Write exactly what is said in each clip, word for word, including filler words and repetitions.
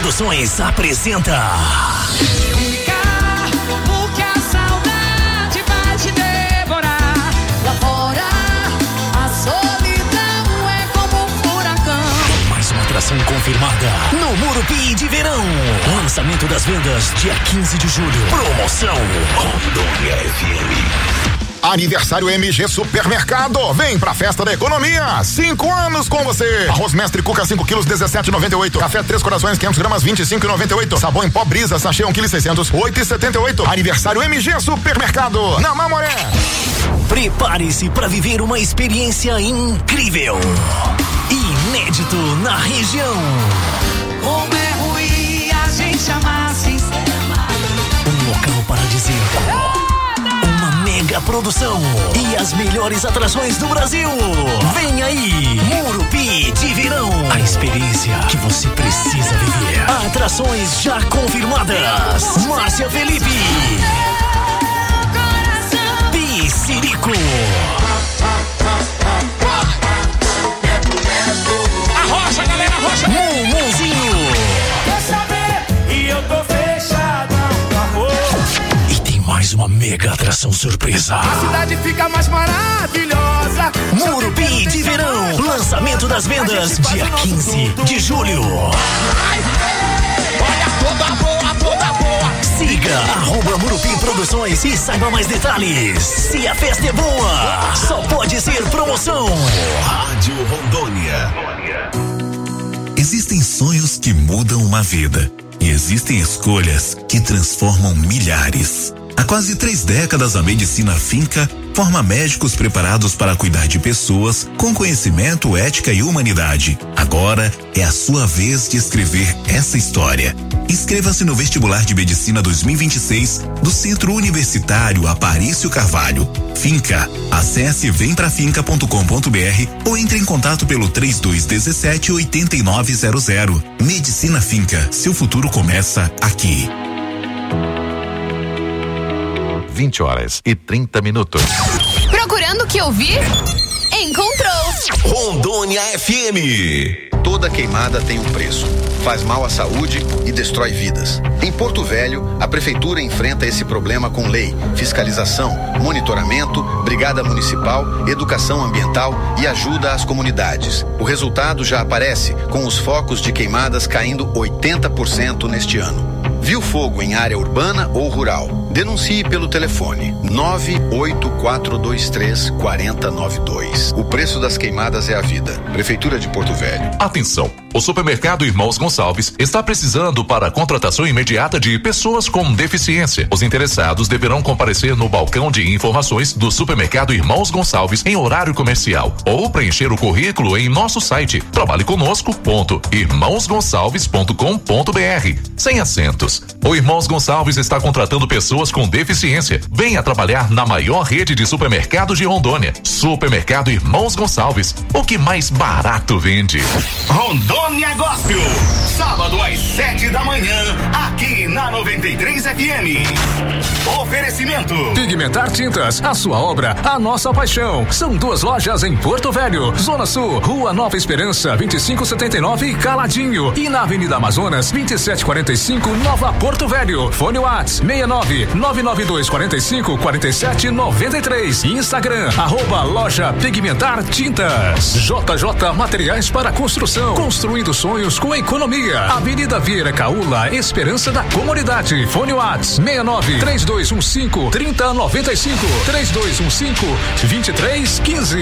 Produções apresenta Ficar, porque a saudade vai te devorar. Lá fora, a solidão é como um furacão. mais uma atração confirmada no Murupi de Verão. Lançamento das vendas dia quinze de julho. Promoção Rondônia F M. Aniversário M G Supermercado. Vem pra festa da economia. Cinco anos com você. Arroz Mestre Cuca cinco quilos, dezessete e noventa e oito. Café Três Corações quinhentos gramas, vinte e cinco e noventa e oito. Sabão em pó Brisa, sachê um quilo e seiscentos, oito e setenta e oito. Aniversário M G Supermercado. Na Mamoré. Prepare-se para viver uma experiência incrível. Inédito na região. Como é ruim a gente amar sem ser amado. Um local paradisíaco. Mega produção e as melhores atrações do Brasil. Vem aí, Murupi de Verão. A experiência que você precisa viver. Atrações já confirmadas. Márcia Felipe, Piscirico, Arrocha, galera, arrocha. Mumuzinho. Quer saber? E eu tô fechado no amor. Mais uma mega atração surpresa. A cidade fica mais maravilhosa. Murupi de Verão. Lançamento das vendas dia quinze de julho. Olha toda boa, toda boa. Siga arroba Murupi Produções e saiba mais detalhes. Se a festa é boa, só pode ser promoção. Rádio Rondônia. Existem sonhos que mudam uma vida e existem escolhas que transformam milhares. Há quase três décadas, a Medicina Finca forma médicos preparados para cuidar de pessoas com conhecimento, ética e humanidade. Agora é a sua vez de escrever essa história. Inscreva-se no vestibular de Medicina dois mil e vinte e seis do Centro Universitário Aparício Carvalho. Finca. Acesse vem pra finca ponto com ponto br ou entre em contato pelo três dois um sete, oito nove zero zero. Medicina Finca. Seu futuro começa aqui. vinte horas e trinta minutos. Procurando o que ouvir? Encontrou! Rondônia F M. Toda queimada tem um preço. Faz mal à saúde e destrói vidas. Em Porto Velho, a prefeitura enfrenta esse problema com lei, fiscalização, monitoramento, brigada municipal, educação ambiental e ajuda às comunidades. O resultado já aparece, com os focos de queimadas caindo oitenta por cento neste ano. Viu fogo em área urbana ou rural? Denuncie pelo telefone nove oito quatro dois três, quatro zero nove dois. O preço das queimadas é a vida. Prefeitura de Porto Velho. Atenção! O Supermercado Irmãos Gonçalves está precisando para a contratação imediata de pessoas com deficiência. Os interessados deverão comparecer no balcão de informações do Supermercado Irmãos Gonçalves em horário comercial ou preencher o currículo em nosso site trabalhe conosco ponto irmãos gonçalves ponto com ponto br. Sem acentos. O Irmãos Gonçalves está contratando pessoas com deficiência. Venha trabalhar na maior rede de supermercados de Rondônia. Supermercado Irmãos Gonçalves. O que mais barato vende. Rondônia Gospel, sábado às sete da manhã, aqui na noventa e três F M. Oferecimento Pigmentar Tintas, a sua obra, a nossa paixão. São duas lojas em Porto Velho, Zona Sul, Rua Nova Esperança, vinte e cinco setenta e nove, Caladinho, e na Avenida Amazonas, vinte e sete quarenta e cinco, Nova Porto Velho. Fone Whats seis nove nove nove dois quatro cinco quatro sete nove três. Instagram, arroba loja Pigmentar Tintas. J J Materiais para Construção, construindo sonhos com economia. Avenida Vieira Caula, Esperança da Comunidade. Fone Whats seis nove três dois um cinco três zero nove cinco, três dois um cinco dois três um cinco.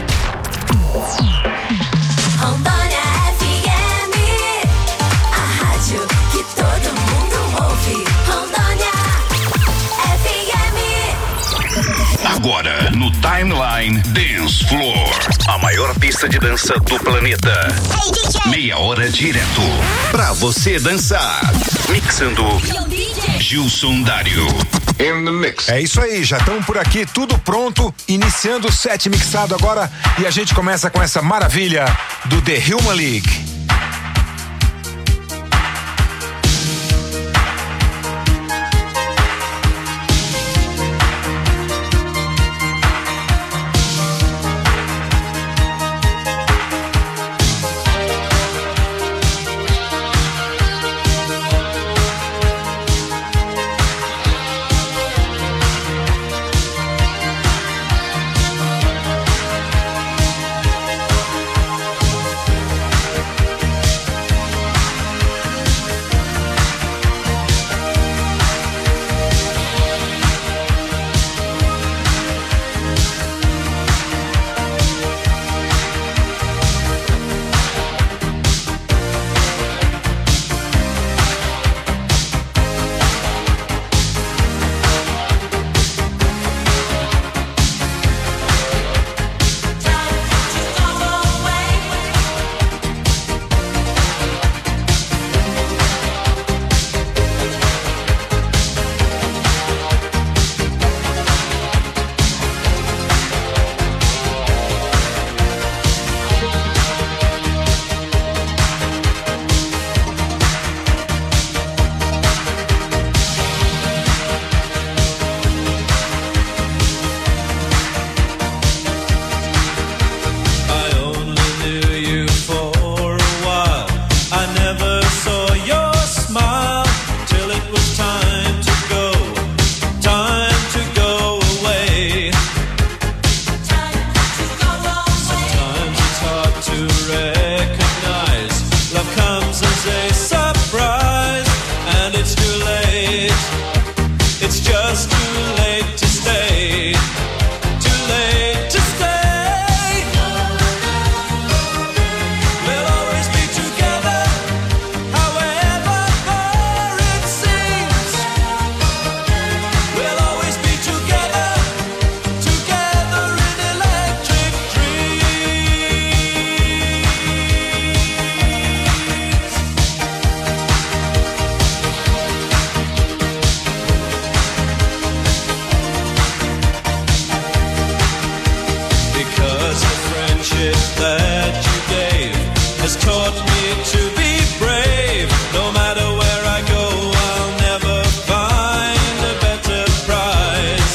Rondônia F M, a rádio que todo mundo ouve. Rondônia F M. agora no Timeline Dance Floor, a maior pista de dança do planeta. Meia hora direto pra você dançar. Mixando Gilson Dário. In the mix. É isso aí, já estamos por aqui, tudo pronto, iniciando o set mixado agora e a gente começa com essa maravilha do The Human League. recognize love comes as a surprise, and it's too late. It's just too late to stay. Too late to stay. We'll always be together, however far it seems. We'll always be together, together in electric dreams. Because the friendship that you gave has taught me to be brave. No matter where I go, I'll never find a better prize.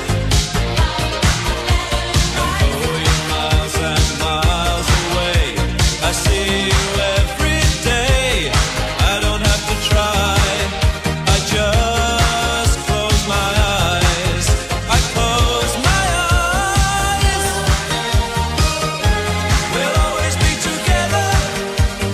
And though you're miles and miles away, I see you every day. I don't have to try, I just close my eyes. I close my eyes. We'll always be together,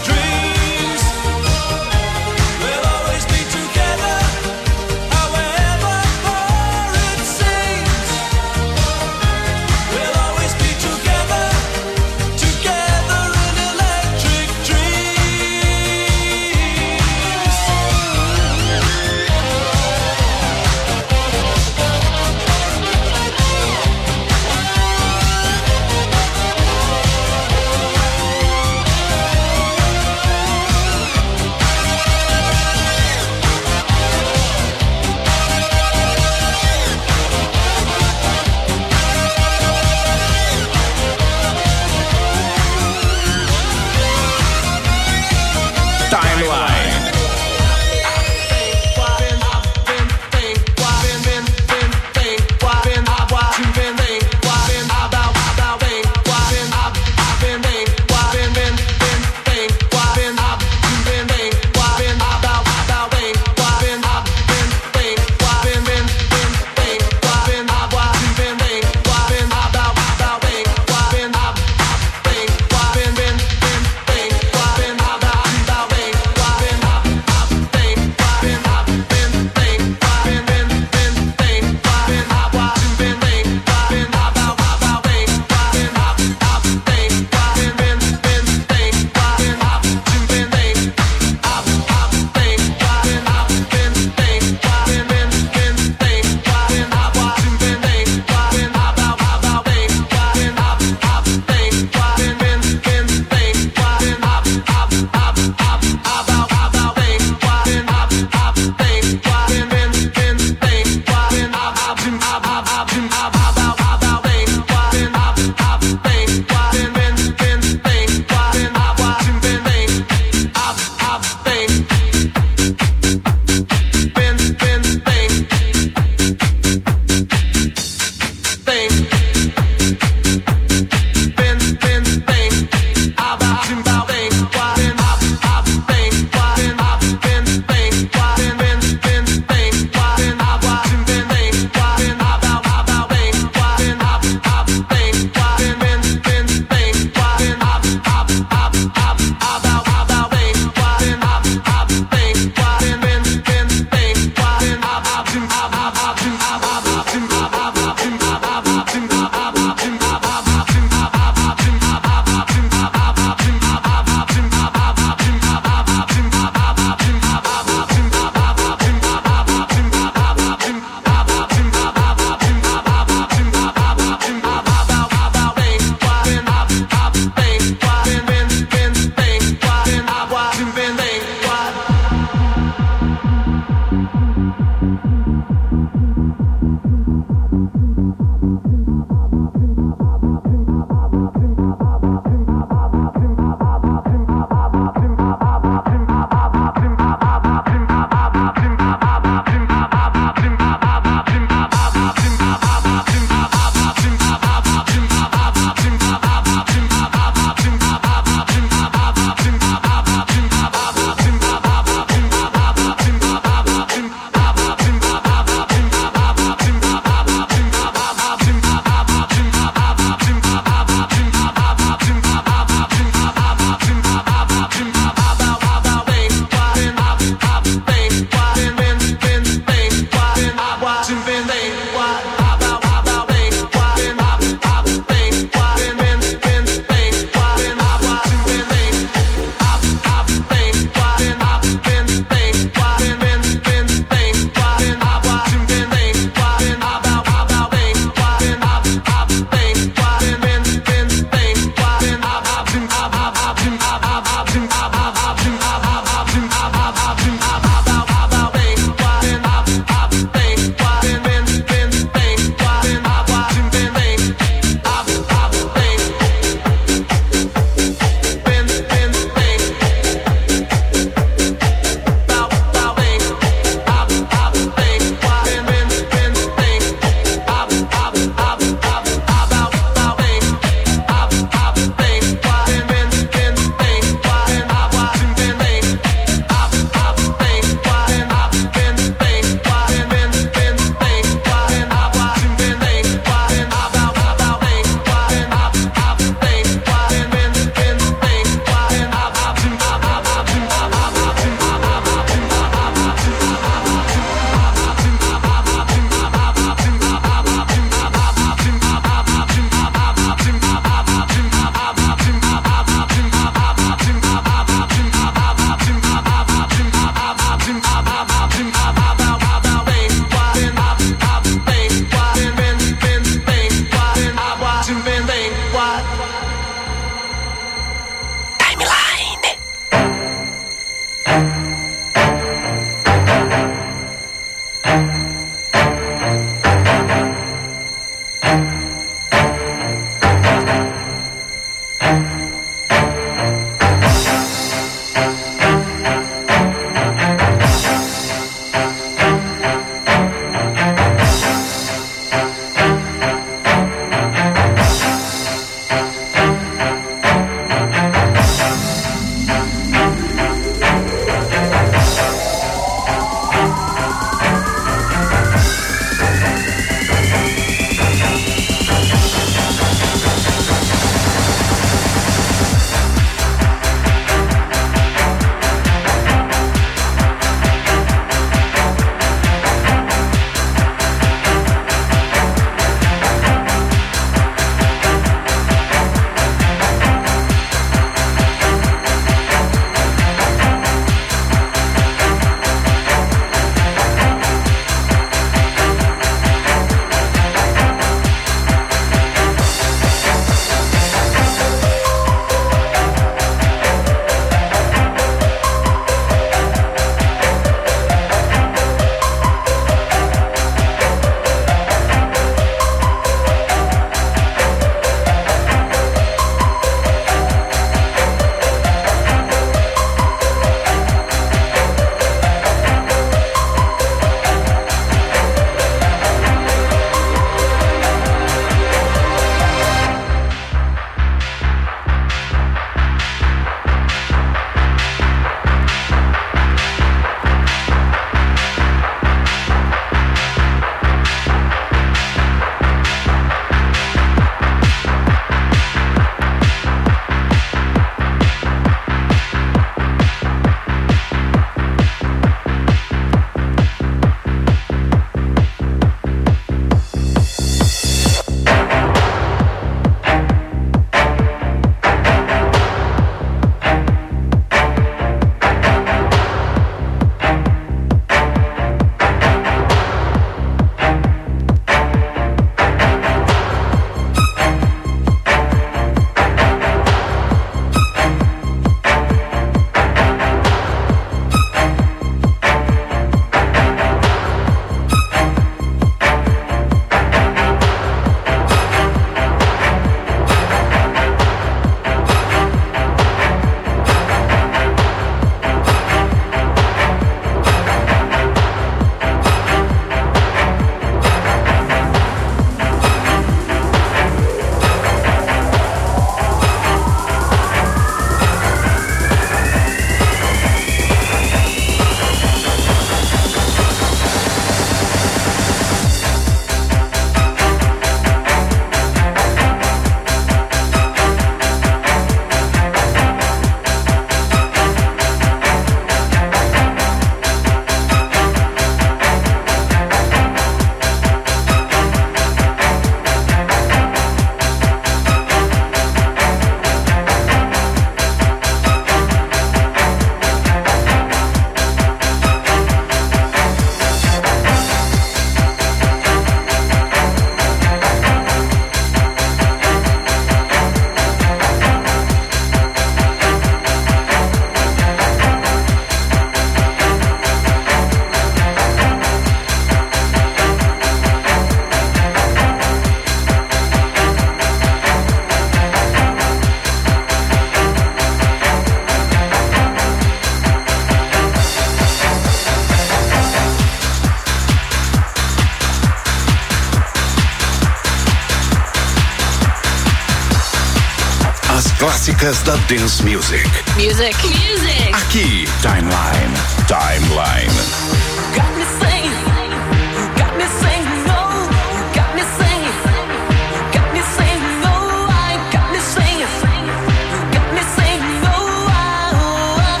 clássicas da Dance Music. Music. Music. Aqui, Timeline. Timeline. Got me saying, got me saying no, got me saying, got me saying no, I got me saying, got me saying no, I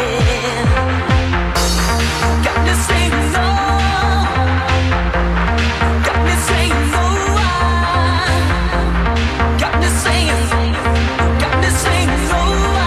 got me saying no, got me saying no, I got me saying, got me saying no,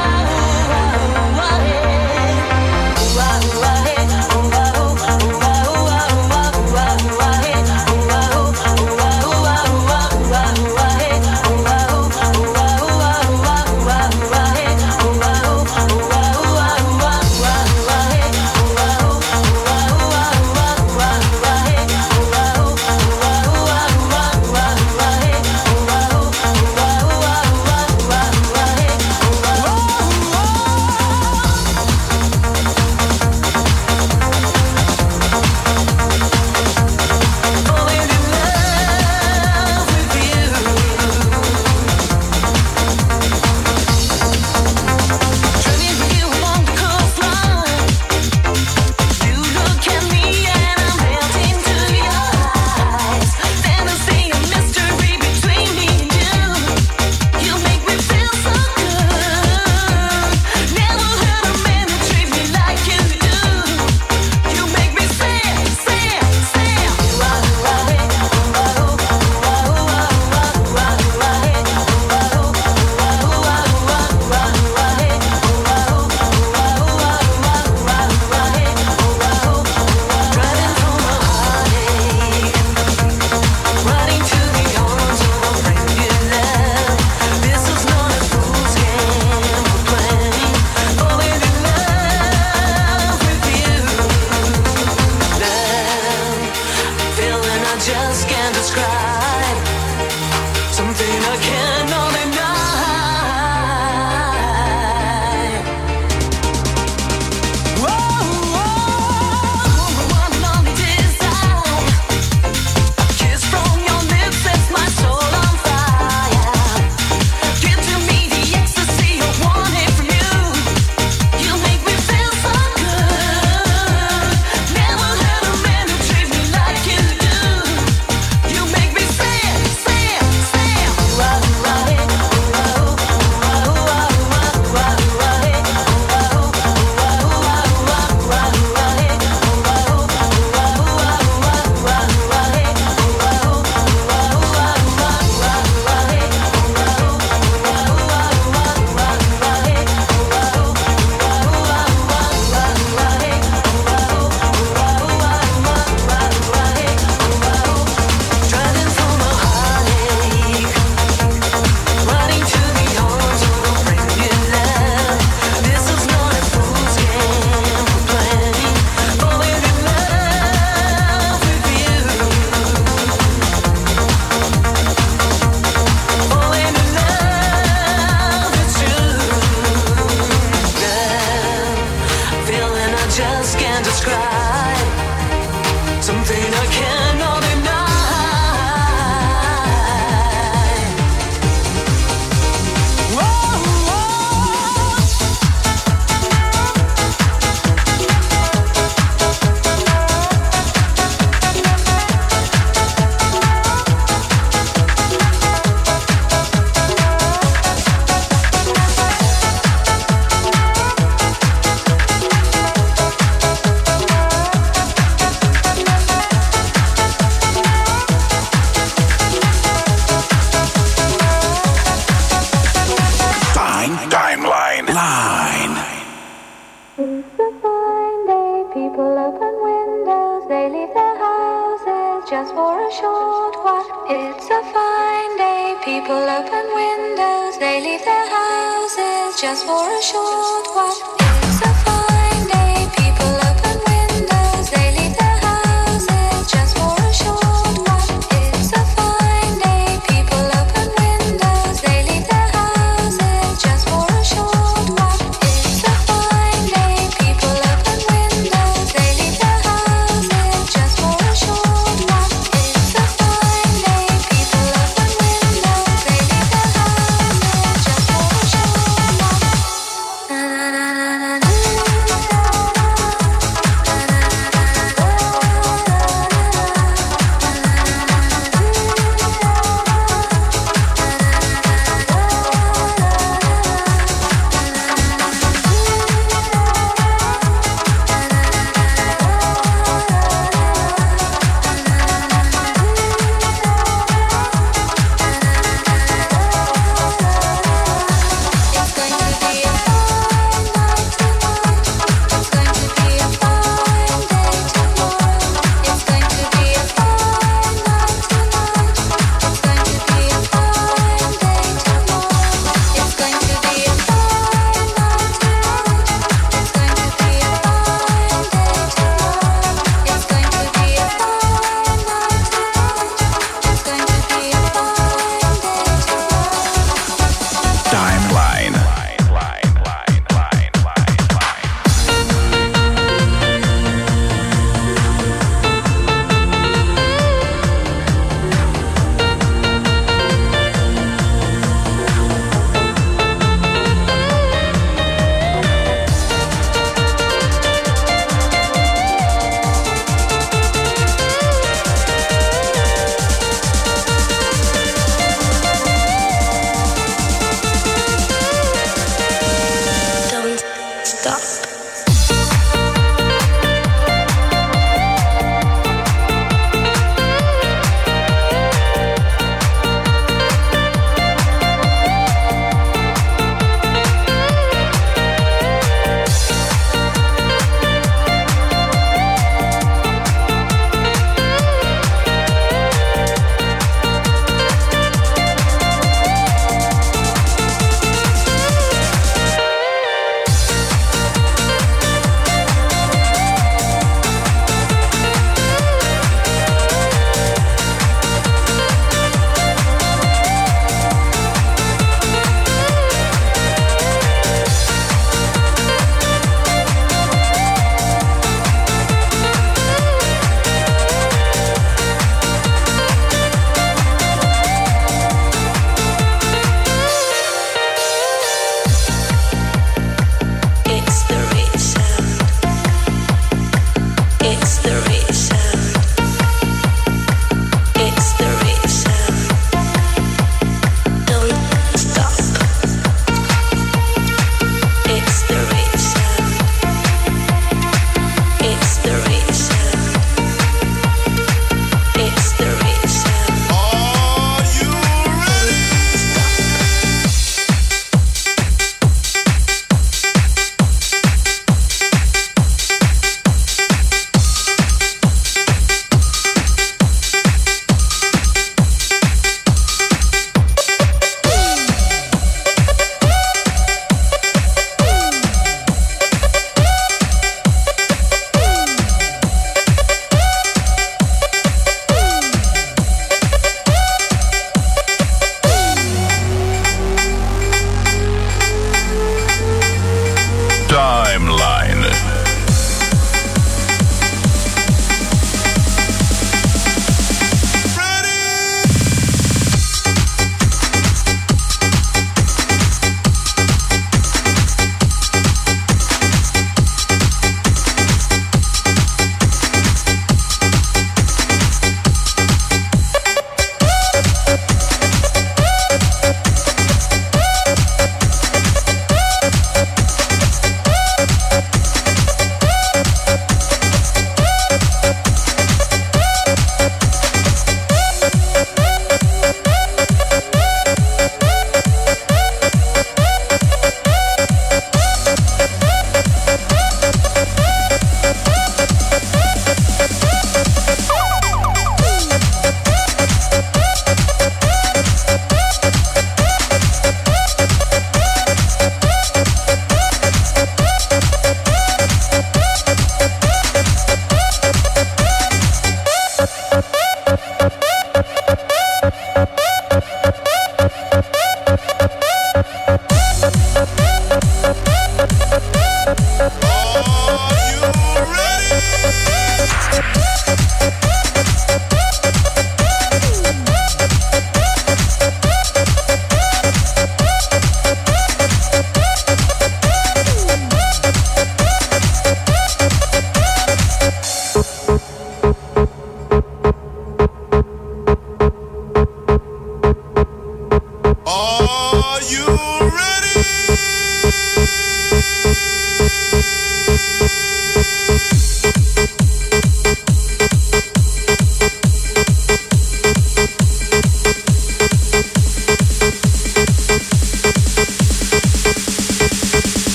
just for a short while. It's a fine day, people open windows, they leave their houses just for a short while. It's a fine day, people open windows, they leave their houses just for a short while. It's a fine day, people open windows, they leave their houses just for a short while. It's a fine day, people open windows, they leave their houses just for a short while. It's a fine day, people open windows, they leave their houses just for a short while.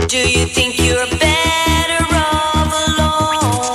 Do you think you're better off alone?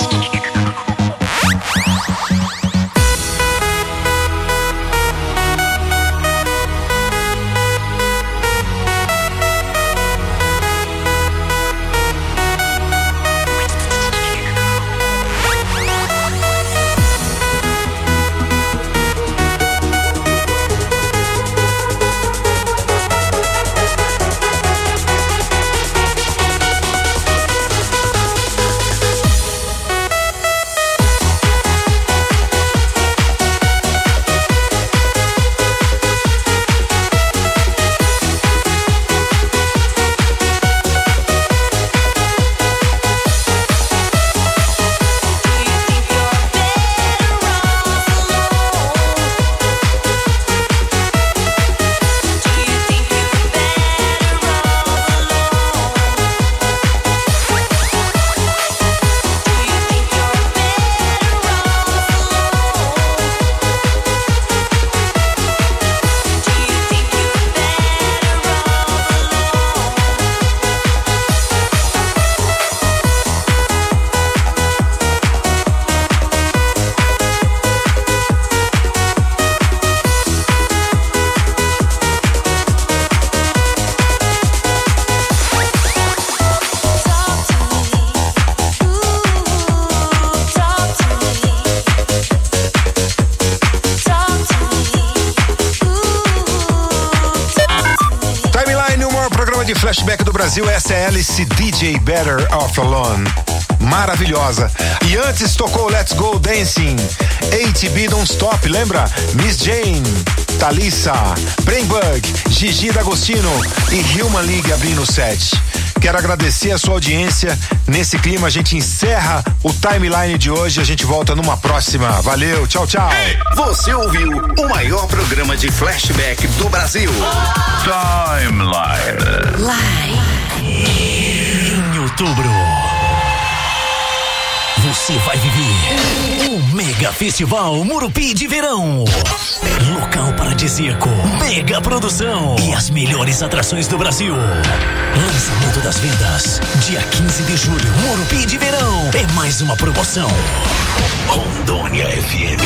Flashback do Brasil, essa é Alice D J Better Off Alone. Maravilhosa. E antes tocou Let's Go Dancing, A T B Don't Stop, lembra? Miss Jane, Thalissa, Brainbug, Gigi D'Agostino e Human League abrindo o set. Quero agradecer a sua audiência. Nesse clima a gente encerra o timeline de hoje. A gente volta numa próxima. Valeu, tchau, tchau. Você ouviu o maior programa de flashback do Brasil. Timeline. Live. Em outubro, você vai viver o Mega Festival Murupi de Verão. Local paradisíaco, mega produção e as melhores atrações do Brasil. Lançamento das vendas, dia quinze de julho, Murupi de Verão. É mais uma promoção. Rondônia F M.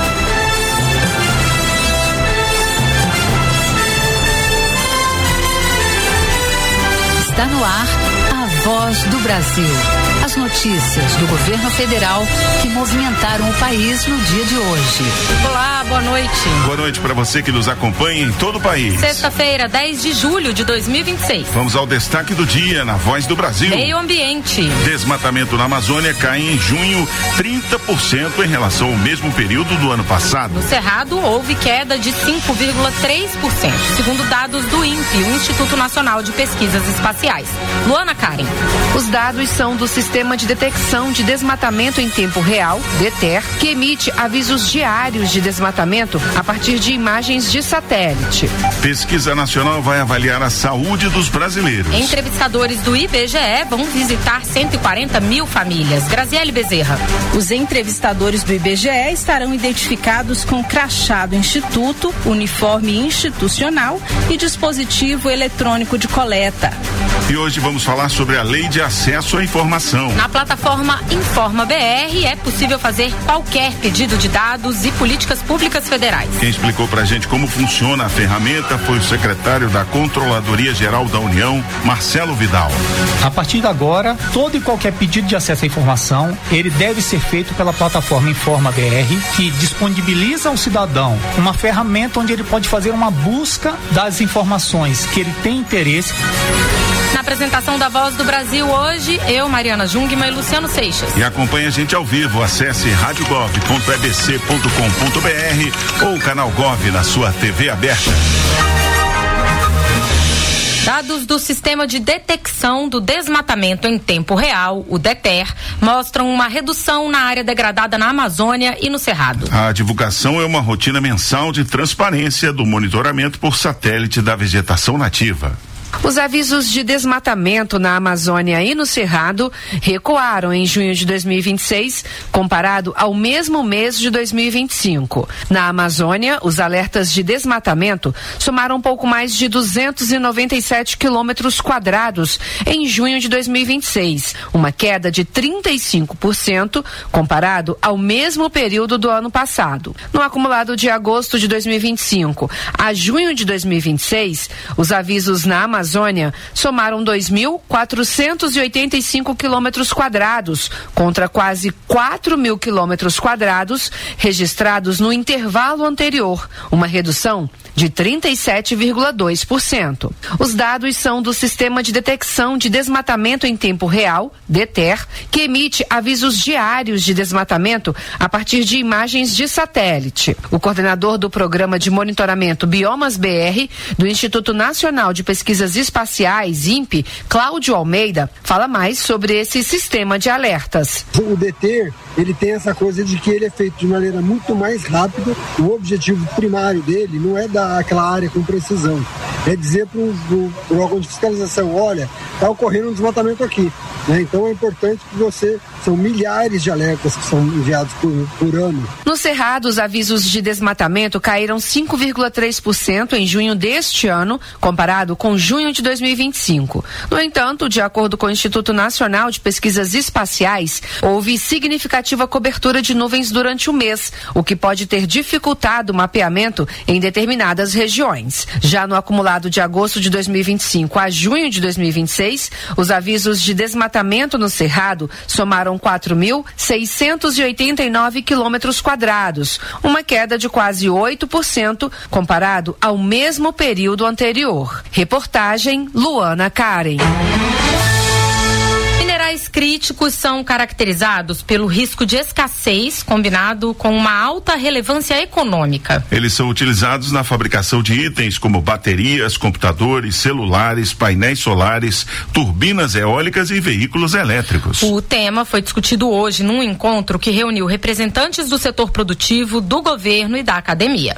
Está no ar a Voz do Brasil. As notícias do governo federal que movimentaram o país no dia de hoje. Olá, boa noite. Boa noite para você que nos acompanha em todo o país. Sexta-feira, dez de julho de dois mil e vinte e seis. Vamos ao destaque do dia na Voz do Brasil. Meio ambiente. Desmatamento na Amazônia cai em junho trinta por cento em relação ao mesmo período do ano passado. No Cerrado, houve queda de cinco vírgula três por cento, segundo dados do INPE, o Instituto Nacional de Pesquisas Espaciais. Luana Karen. Os dados são do Sistema de Detecção de Desmatamento em Tempo Real, DETER, que emite avisos diários de desmatamento a partir de imagens de satélite. Pesquisa Nacional vai avaliar a saúde dos brasileiros. Entrevistadores do I B G E vão visitar cento e quarenta mil famílias. Graziele Bezerra. Os entrevistadores do I B G E estarão identificados com crachá do Instituto, uniforme institucional e dispositivo eletrônico de coleta. E hoje vamos falar sobre a Lei de Acesso à Informação. Na plataforma Informa B R é possível fazer qualquer pedido de dados e políticas públicas federais. Quem explicou pra gente como funciona a ferramenta foi o secretário da Controladoria Geral da União, Marcelo Vidal. A partir de agora, todo e qualquer pedido de acesso à informação, ele deve ser feito pela plataforma Informa B R, que disponibiliza ao cidadão uma ferramenta onde ele pode fazer uma busca das informações que ele tem interesse. Na apresentação da Voz do Brasil hoje, eu, Mariana Jungmann e Luciano Seixas. E acompanhe a gente ao vivo, acesse rádio gov ponto e b c ponto com ponto b r ou o canal Gov na sua T V aberta. Dados do Sistema de Detecção do Desmatamento em Tempo Real, o DETER, mostram uma redução na área degradada na Amazônia e no Cerrado. A divulgação é uma rotina mensal de transparência do monitoramento por satélite da vegetação nativa. Os avisos de desmatamento na Amazônia e no Cerrado recuaram em junho de dois mil e vinte e seis, comparado ao mesmo mês de dois mil e vinte e cinco. Na Amazônia, os alertas de desmatamento somaram um pouco mais de duzentos e noventa e sete quilômetros quadrados em junho de dois mil e vinte e seis, uma queda de trinta e cinco por cento comparado ao mesmo período do ano passado. No acumulado de agosto de dois mil e vinte e cinco a junho de dois mil e vinte e seis, os avisos na Amazônia somaram dois mil quatrocentos e oitenta e cinco quilômetros quadrados, contra quase quatro mil quilômetros quadrados registrados no intervalo anterior, uma redução de trinta e sete vírgula dois por cento. Os dados são do Sistema de Detecção de Desmatamento em Tempo Real, DETER, que emite avisos diários de desmatamento a partir de imagens de satélite. O coordenador do Programa de Monitoramento Biomas B R do Instituto Nacional de Pesquisas Espaciais, INPE, Cláudio Almeida, fala mais sobre esse sistema de alertas. O DETER, ele tem essa coisa de que ele é feito de maneira muito mais rápida. O objetivo primário dele não é dar aquela área com precisão, é dizer para o órgão de fiscalização, olha, está ocorrendo um desmatamento aqui, né? Então é importante que você, são milhares de alertas que são enviados por, por ano. No Cerrado, os avisos de desmatamento caíram cinco vírgula três por cento em junho deste ano, comparado com junho de dois mil e vinte e cinco. No entanto, de acordo com o Instituto Nacional de Pesquisas Espaciais, houve significativa cobertura de nuvens durante o mês, o que pode ter dificultado o mapeamento em determinadas regiões. Já no acumulado de agosto de dois mil e vinte e cinco a junho de dois mil e vinte e seis, os avisos de desmatamento no Cerrado somaram quatro mil seiscentos e oitenta e nove quilômetros quadrados, uma queda de quase oito por cento comparado ao mesmo período anterior. Reportagem Luana Karen. Minerais críticos são caracterizados pelo risco de escassez combinado com uma alta relevância econômica. Eles são utilizados na fabricação de itens como baterias, computadores, celulares, painéis solares, turbinas eólicas e veículos elétricos. O tema foi discutido hoje num encontro que reuniu representantes do setor produtivo, do governo e da academia.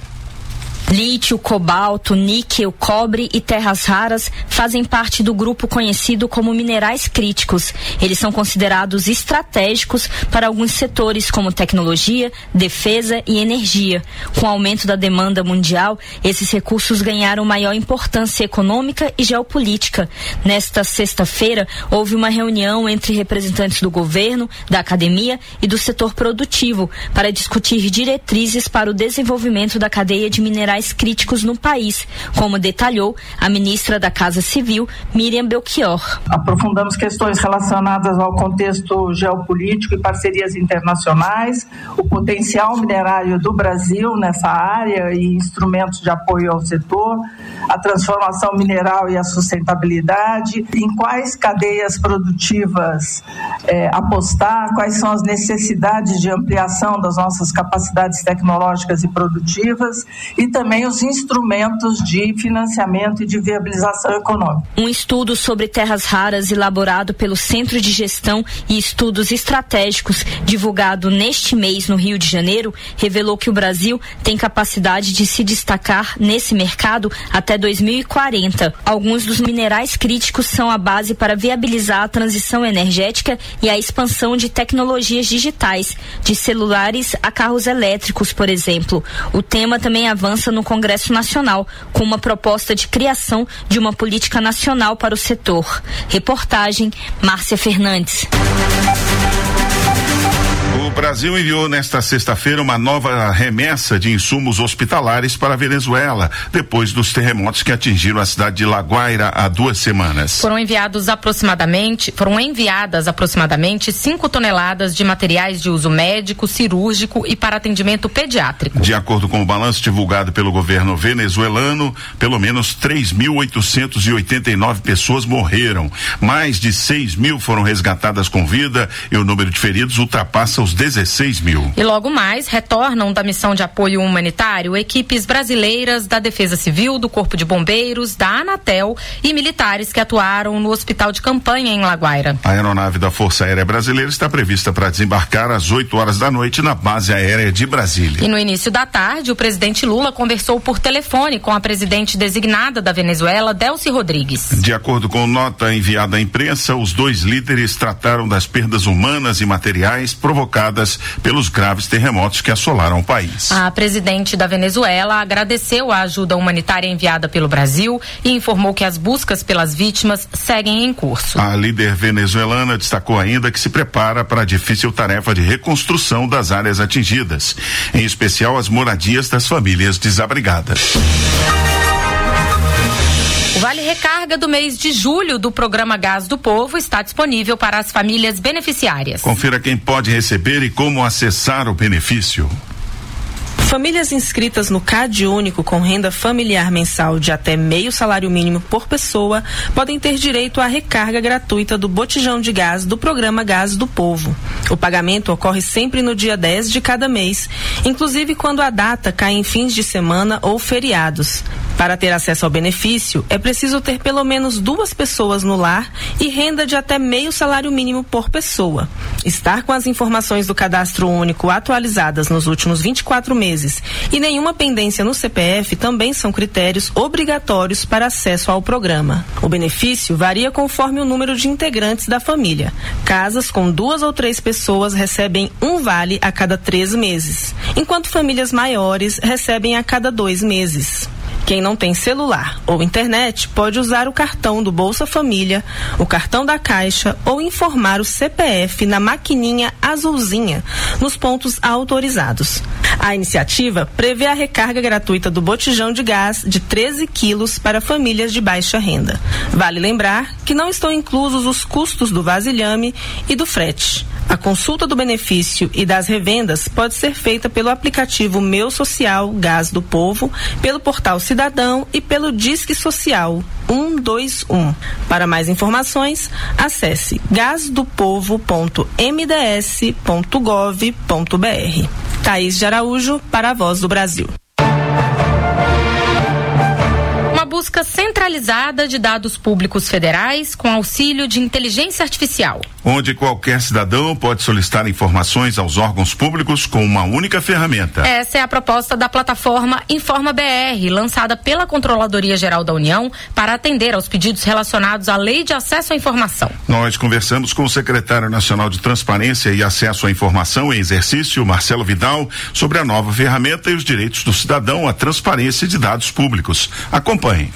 Lítio, cobalto, níquel, cobre e terras raras fazem parte do grupo conhecido como minerais críticos. Eles são considerados estratégicos para alguns setores como tecnologia, defesa e energia. Com o aumento da demanda mundial, esses recursos ganharam maior importância econômica e geopolítica. Nesta sexta-feira, houve uma reunião entre representantes do governo, da academia e do setor produtivo para discutir diretrizes para o desenvolvimento da cadeia de minerais críticos no país, como detalhou a ministra da Casa Civil, Miriam Belchior. Aprofundamos questões relacionadas ao contexto geopolítico e parcerias internacionais, o potencial minerário do Brasil nessa área e instrumentos de apoio ao setor, a transformação mineral e a sustentabilidade, em quais cadeias produtivas eh, apostar, quais são as necessidades de ampliação das nossas capacidades tecnológicas e produtivas e também os instrumentos de financiamento e de viabilização econômica. Um estudo sobre terras raras elaborado pelo Centro de Gestão e Estudos Estratégicos, divulgado neste mês no Rio de Janeiro, revelou que o Brasil tem capacidade de se destacar nesse mercado até dois mil e quarenta. Alguns dos minerais críticos são a base para viabilizar a transição energética e a expansão de tecnologias digitais, de celulares a carros elétricos, por exemplo. O tema também avança no Congresso Nacional, com uma proposta de criação de uma política nacional para o setor. Reportagem, Márcia Fernandes. O Brasil enviou nesta sexta-feira uma nova remessa de insumos hospitalares para a Venezuela, depois dos terremotos que atingiram a cidade de La Guaira há duas semanas. Foram enviados aproximadamente, foram enviadas aproximadamente cinco toneladas de materiais de uso médico, cirúrgico e para atendimento pediátrico. De acordo com o balanço divulgado pelo governo venezuelano, pelo menos três mil oitocentos e oitenta e nove pessoas morreram. Mais de seis mil foram resgatadas com vida e o número de feridos ultrapassa os dezesseis mil. E logo mais retornam da missão de apoio humanitário equipes brasileiras da Defesa Civil, do Corpo de Bombeiros, da Anatel e militares que atuaram no hospital de campanha em Laguaira. A aeronave da Força Aérea Brasileira está prevista para desembarcar às oito horas da noite na base aérea de Brasília. E no início da tarde, o presidente Lula conversou por telefone com a presidente designada da Venezuela, Delcy Rodrigues. De acordo com nota enviada à imprensa, os dois líderes trataram das perdas humanas e materiais provocadas pelos graves terremotos que assolaram o país. A presidente da Venezuela agradeceu a ajuda humanitária enviada pelo Brasil e informou que as buscas pelas vítimas seguem em curso. A líder venezuelana destacou ainda que se prepara para a difícil tarefa de reconstrução das áreas atingidas, em especial as moradias das famílias desabrigadas. O Vale Recarga do mês de julho do programa Gás do Povo está disponível para as famílias beneficiárias. Confira quem pode receber e como acessar o benefício. Famílias inscritas no C A D Único com renda familiar mensal de até meio salário mínimo por pessoa podem ter direito à recarga gratuita do botijão de gás do programa Gás do Povo. O pagamento ocorre sempre no dia dez de cada mês, inclusive quando a data cai em fins de semana ou feriados. Para ter acesso ao benefício, é preciso ter pelo menos duas pessoas no lar e renda de até meio salário mínimo por pessoa. Estar com as informações do Cadastro Único atualizadas nos últimos vinte e quatro meses e nenhuma pendência no C P F também são critérios obrigatórios para acesso ao programa. O benefício varia conforme o número de integrantes da família. Casas com duas ou três pessoas recebem um vale a cada três meses, enquanto famílias maiores recebem a cada dois meses. Quem não tem celular ou internet pode usar o cartão do Bolsa Família, o cartão da Caixa ou informar o C P F na maquininha azulzinha nos pontos autorizados. A iniciativa prevê a recarga gratuita do botijão de gás de treze quilos para famílias de baixa renda. Vale lembrar que não estão inclusos os custos do vasilhame e do frete. A consulta do benefício e das revendas pode ser feita pelo aplicativo Meu Social Gás do Povo, pelo Portal Cidadão e pelo Disque Social um dois um. Para mais informações, acesse gasdopovo ponto m d s ponto gov ponto b r. Thaís de Araújo, para a Voz do Brasil. Busca centralizada de dados públicos federais com auxílio de inteligência artificial. Onde qualquer cidadão pode solicitar informações aos órgãos públicos com uma única ferramenta. Essa é a proposta da plataforma Informa B R, lançada pela Controladoria Geral da União para atender aos pedidos relacionados à Lei de Acesso à Informação. Nós conversamos com o secretário nacional de Transparência e Acesso à Informação em Exercício, Marcelo Vidal, sobre a nova ferramenta e os direitos do cidadão à transparência de dados públicos. Acompanhe.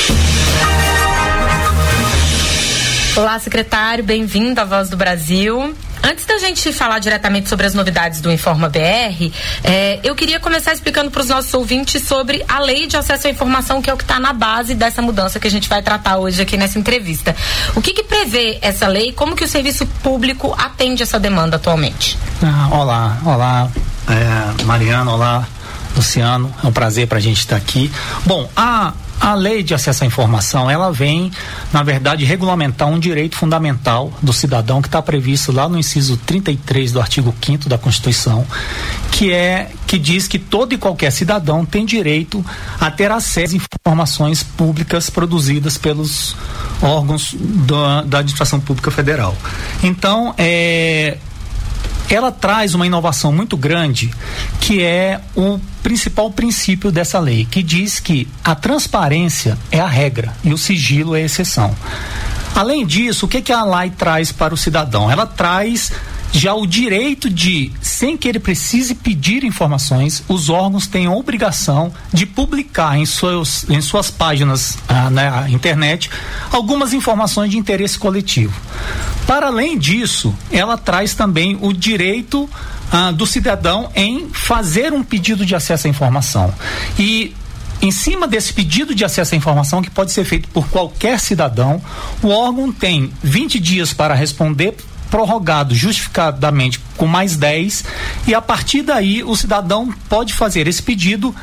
Olá, secretário, bem-vindo à Voz do Brasil. Antes da gente falar diretamente sobre as novidades do Informa B R, eh, eu queria começar explicando para os nossos ouvintes sobre a Lei de Acesso à Informação, que é o que está na base dessa mudança que a gente vai tratar hoje aqui nessa entrevista. O que que prevê essa lei e como que o serviço público atende essa demanda atualmente? Ah, olá, olá, é, Mariana, olá, Luciano, é um prazer para a gente estar aqui. Bom, a A Lei de Acesso à Informação, ela vem, na verdade, regulamentar um direito fundamental do cidadão que está previsto lá no inciso trinta e três do artigo quinto da Constituição, que é, que diz que todo e qualquer cidadão tem direito a ter acesso às informações públicas produzidas pelos órgãos da, da administração pública federal. Então, é... ela traz uma inovação muito grande, que é o principal princípio dessa lei, que diz que a transparência é a regra e o sigilo é a exceção. Além disso, o que, que a lei traz para o cidadão? Ela traz já o direito de, sem que ele precise pedir informações, os órgãos têm a obrigação de publicar em, seus, em suas páginas ah, na internet algumas informações de interesse coletivo. Para além disso, ela traz também o direito ah, do cidadão em fazer um pedido de acesso à informação. E em cima desse pedido de acesso à informação, que pode ser feito por qualquer cidadão, o órgão tem vinte dias para responder, prorrogado justificadamente com mais dez, e a partir daí o cidadão pode fazer esse pedido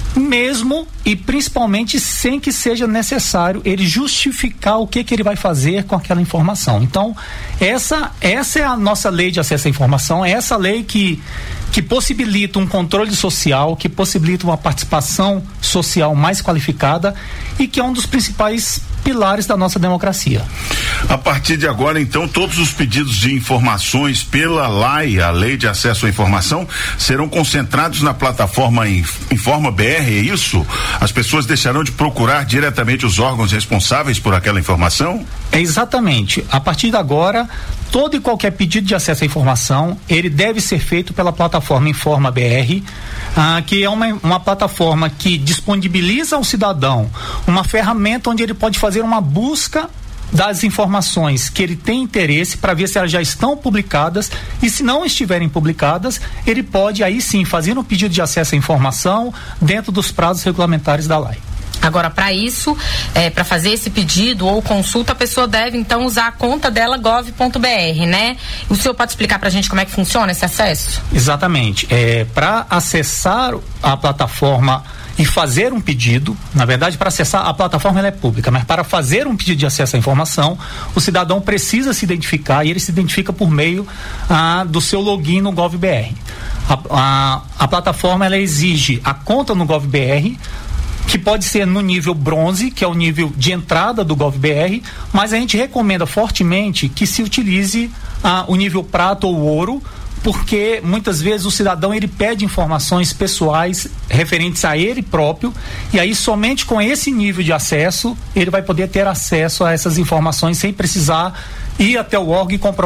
mesmo e principalmente sem que seja necessário ele justificar o que que ele vai fazer com aquela informação. Então, essa, essa é a nossa lei de acesso à informação, é essa lei que, que possibilita um controle social, que possibilita uma participação social mais qualificada e que é um dos principais pilares da nossa democracia. A partir de agora, então, todos os pedidos de informações pela L A I, a Lei de Acesso à Informação, serão concentrados na plataforma Informa B R, é isso? As pessoas deixarão de procurar diretamente os órgãos responsáveis por aquela informação? É exatamente. A partir de agora, todo e qualquer pedido de acesso à informação, ele deve ser feito pela plataforma Informa B R, ah, que é uma, uma plataforma que disponibiliza ao cidadão uma ferramenta onde ele pode fazer uma busca das informações que ele tem interesse para ver se elas já estão publicadas, e se não estiverem publicadas, ele pode aí sim fazer um pedido de acesso à informação dentro dos prazos regulamentares da L A I. Agora, para isso, é, para fazer esse pedido ou consulta, a pessoa deve então usar a conta dela gov ponto b r, né? O senhor pode explicar para a gente como é que funciona esse acesso? Exatamente. É, para acessar a plataforma e fazer um pedido, na verdade, para acessar a plataforma, ela é pública, mas para fazer um pedido de acesso à informação, o cidadão precisa se identificar, e ele se identifica por meio ah, do seu login no GovBR. A, a, a plataforma, ela exige a conta no GovBR, que pode ser no nível bronze, que é o nível de entrada do GovBR, mas a gente recomenda fortemente que se utilize ah, o nível prata ou ouro, porque muitas vezes o cidadão ele pede informações pessoais referentes a ele próprio, e aí somente com esse nível de acesso ele vai poder ter acesso a essas informações sem precisar ir até o órgão e comprovar